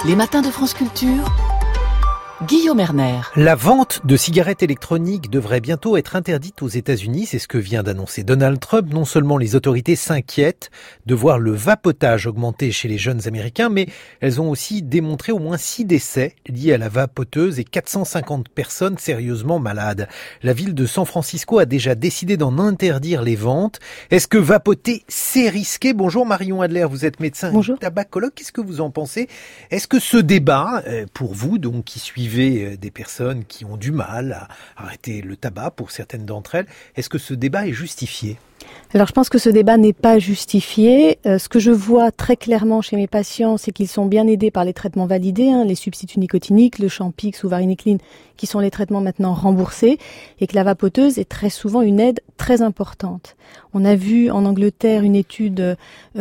Les matins de France Culture, Guillaume Erner. La vente de cigarettes électroniques devrait bientôt être interdite aux États-Unis. C'est ce que vient d'annoncer Donald Trump. Non seulement les autorités s'inquiètent de voir le vapotage augmenter chez les jeunes Américains, mais elles ont aussi démontré au moins 6 décès liés à la vapoteuse et 450 personnes sérieusement malades. La ville de San Francisco a déjà décidé d'en interdire les ventes. Est-ce que vapoter, c'est risqué ? Bonjour Marion Adler, vous êtes médecin et tabacologue. Qu'est-ce que vous en pensez ? Est-ce que ce débat, pour vous donc qui suivez des personnes qui ont du mal à arrêter le tabac, pour certaines d'entre elles, est-ce que ce débat est justifié ? Alors je pense que ce débat n'est pas justifié. Ce que je vois très clairement chez mes patients, c'est qu'ils sont bien aidés par les traitements validés, les substituts nicotiniques, le Champix ou Varenicline, qui sont les traitements maintenant remboursés, et que la vapoteuse est très souvent une aide très importante. On a vu en Angleterre une étude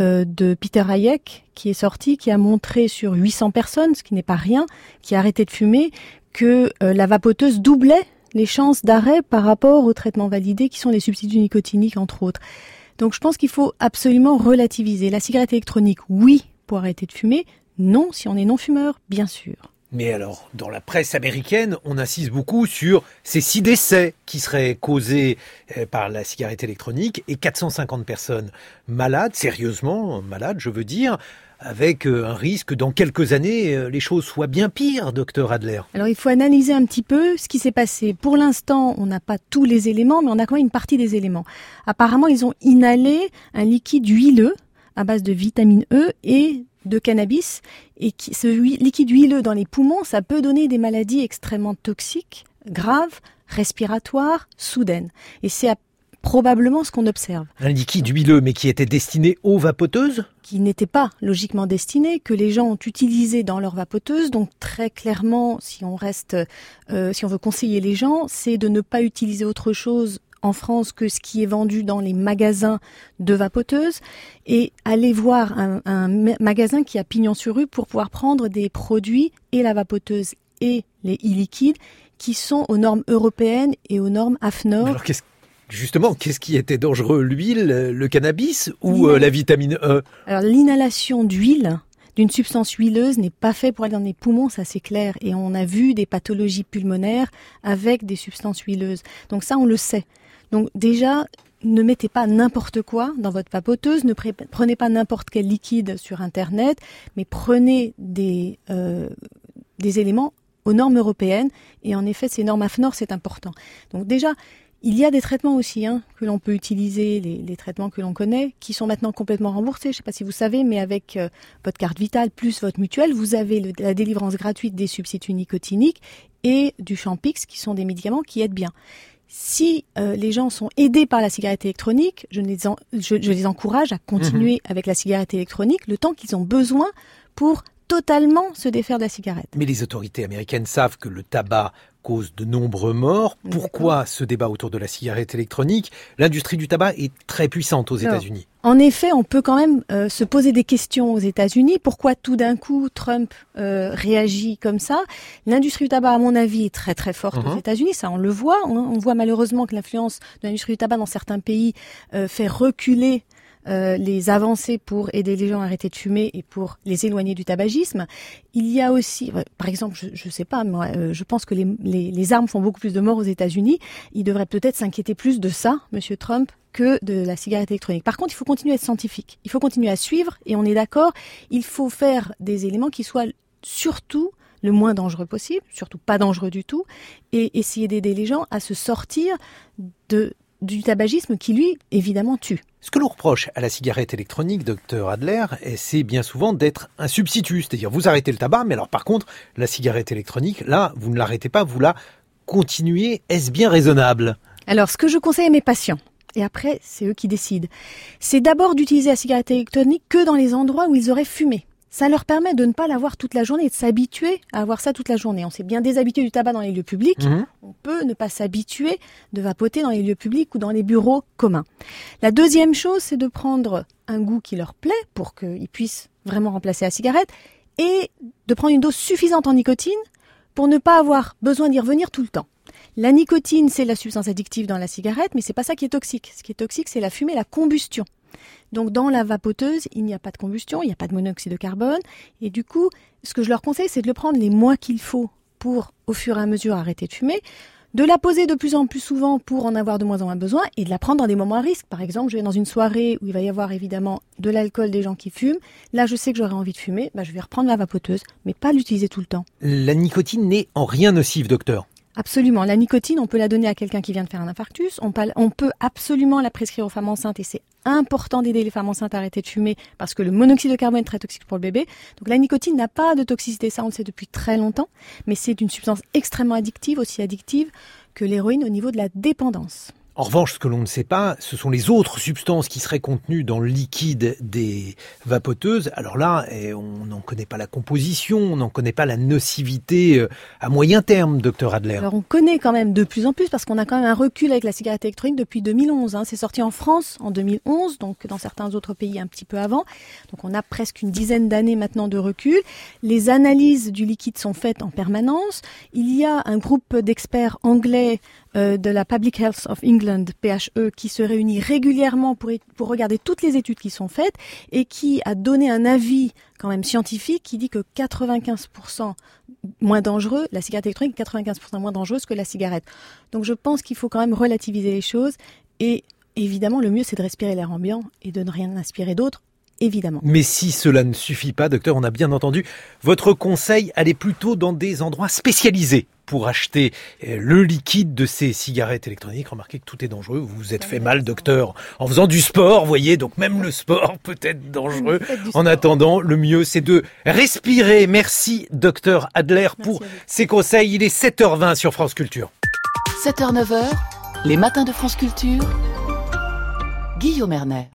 de Peter Hayek qui est sortie, qui a montré sur 800 personnes, ce qui n'est pas rien, qui a arrêté de fumer, que la vapoteuse doublait les chances d'arrêt par rapport aux traitements validés qui sont les substituts nicotiniques entre autres. Donc je pense qu'il faut absolument relativiser. La cigarette électronique, oui, pour arrêter de fumer, non, si on est non-fumeur, bien sûr. Mais alors, dans la presse américaine, on insiste beaucoup sur ces 6 décès qui seraient causés par la cigarette électronique et 450 personnes malades, sérieusement malades, je veux dire, avec un risque dans quelques années, les choses soient bien pires, docteur Adler. Alors il faut analyser un petit peu ce qui s'est passé. Pour l'instant, on n'a pas tous les éléments, mais on a quand même une partie des éléments. Apparemment, ils ont inhalé un liquide huileux à base de vitamine E et de cannabis. Et ce liquide huileux dans les poumons, ça peut donner des maladies extrêmement toxiques, graves, respiratoires, soudaines. Et c'est probablement ce qu'on observe. Un liquide huileux, mais qui était destiné aux vapoteuses ? Qui n'était pas logiquement destiné, que les gens ont utilisé dans leur vapoteuse. Donc très clairement, si on veut conseiller les gens, c'est de ne pas utiliser autre chose en France que ce qui est vendu dans les magasins de vapoteuses et aller voir un magasin qui a pignon sur rue pour pouvoir prendre des produits et la vapoteuse et les e-liquides qui sont aux normes européennes et aux normes AFNOR. Alors qu'est-ce qui était dangereux ? L'huile, le cannabis ou la vitamine E ? Alors l'inhalation d'huile, d'une substance huileuse n'est pas fait pour aller dans les poumons, ça c'est clair. Et on a vu des pathologies pulmonaires avec des substances huileuses. Donc ça on le sait. Donc déjà, ne mettez pas n'importe quoi dans votre vapoteuse, ne prenez pas n'importe quel liquide sur Internet, mais prenez des éléments aux normes européennes. Et en effet, ces normes AFNOR, c'est important. Donc déjà, il y a des traitements aussi que l'on peut utiliser, les traitements que l'on connaît, qui sont maintenant complètement remboursés. Je ne sais pas si vous savez, mais avec votre carte vitale plus votre mutuelle, vous avez la délivrance gratuite des substituts nicotiniques et du Champix, qui sont des médicaments qui aident bien. Si les gens sont aidés par la cigarette électronique, je les encourage à continuer avec la cigarette électronique le temps qu'ils ont besoin pour totalement se défaire de la cigarette. Mais les autorités américaines savent que le tabac cause de nombreux morts. Pourquoi ce débat autour de la cigarette électronique ? L'industrie du tabac est très puissante aux États-Unis. En effet, on peut quand même se poser des questions aux États-Unis. Pourquoi tout d'un coup Trump réagit comme ça ? L'industrie du tabac, à mon avis, est très très forte aux États-Unis. Ça, on le voit. On voit malheureusement que l'influence de l'industrie du tabac dans certains pays fait reculer les avancées pour aider les gens à arrêter de fumer et pour les éloigner du tabagisme. Il y a aussi, par exemple, je sais pas, moi, je pense que les armes font beaucoup plus de morts aux États-Unis. Il devrait peut-être s'inquiéter plus de ça, Monsieur Trump, que de la cigarette électronique. Par contre, il faut continuer à être scientifique. Il faut continuer à suivre, et on est d'accord, il faut faire des éléments qui soient surtout le moins dangereux possible, surtout pas dangereux du tout, et essayer d'aider les gens à se sortir du tabagisme qui, lui, évidemment, tue. Ce que l'on reproche à la cigarette électronique, docteur Adler, c'est bien souvent d'être un substitut. C'est-à-dire, vous arrêtez le tabac, mais alors par contre, la cigarette électronique, là, vous ne l'arrêtez pas, vous la continuez. Est-ce bien raisonnable ? Alors, ce que je conseille à mes patients, et après, c'est eux qui décident, c'est d'abord d'utiliser la cigarette électronique que dans les endroits où ils auraient fumé. Ça leur permet de ne pas l'avoir toute la journée et de s'habituer à avoir ça toute la journée. On s'est bien déshabitué du tabac dans les lieux publics. On peut ne pas s'habituer de vapoter dans les lieux publics ou dans les bureaux communs. La deuxième chose, c'est de prendre un goût qui leur plaît pour qu'ils puissent vraiment remplacer la cigarette et de prendre une dose suffisante en nicotine pour ne pas avoir besoin d'y revenir tout le temps. La nicotine, c'est la substance addictive dans la cigarette, mais c'est pas ça qui est toxique. Ce qui est toxique, c'est la fumée, la combustion. Donc dans la vapoteuse, il n'y a pas de combustion, il n'y a pas de monoxyde de carbone. Et du coup, ce que je leur conseille, c'est de le prendre les mois qu'il faut pour, au fur et à mesure, arrêter de fumer. De la poser de plus en plus souvent pour en avoir de moins en moins besoin et de la prendre dans des moments à risque. Par exemple, je vais dans une soirée où il va y avoir évidemment de l'alcool, des gens qui fument. Là, je sais que j'aurai envie de fumer, je vais reprendre ma vapoteuse, mais pas l'utiliser tout le temps. La nicotine n'est en rien nocive, docteur. Absolument. La nicotine, on peut la donner à quelqu'un qui vient de faire un infarctus. On peut absolument la prescrire aux femmes enceintes et c'est important d'aider les femmes enceintes à arrêter de fumer parce que le monoxyde de carbone est très toxique pour le bébé. Donc la nicotine n'a pas de toxicité, ça on le sait depuis très longtemps, mais c'est une substance extrêmement addictive, aussi addictive que l'héroïne au niveau de la dépendance. En revanche, ce que l'on ne sait pas, ce sont les autres substances qui seraient contenues dans le liquide des vapoteuses. Alors là, on n'en connaît pas la composition, on n'en connaît pas la nocivité à moyen terme, docteur Adler. Alors on connaît quand même de plus en plus parce qu'on a quand même un recul avec la cigarette électronique depuis 2011. C'est sorti en France en 2011, donc dans certains autres pays un petit peu avant. Donc on a presque une dizaine d'années maintenant de recul. Les analyses du liquide sont faites en permanence. Il y a un groupe d'experts anglais de la Public Health of England, PHE, qui se réunit régulièrement pour regarder toutes les études qui sont faites et qui a donné un avis quand même scientifique qui dit que 95% moins dangereux, la cigarette électronique est 95% moins dangereuse que la cigarette. Donc je pense qu'il faut quand même relativiser les choses et évidemment le mieux c'est de respirer l'air ambiant et de ne rien inspirer d'autre. Évidemment. Mais si cela ne suffit pas, docteur, on a bien entendu votre conseil, allez plutôt dans des endroits spécialisés pour acheter le liquide de ces cigarettes électroniques. Remarquez que tout est dangereux. Vous vous êtes fait mal, docteur, en faisant du sport, voyez, donc même le sport peut être dangereux. En attendant, le mieux, c'est de respirer. Merci, docteur Adler, pour ces conseils. Il est 7h20 sur France Culture. 7h-9h, les matins de France Culture. Guillaume Ernet.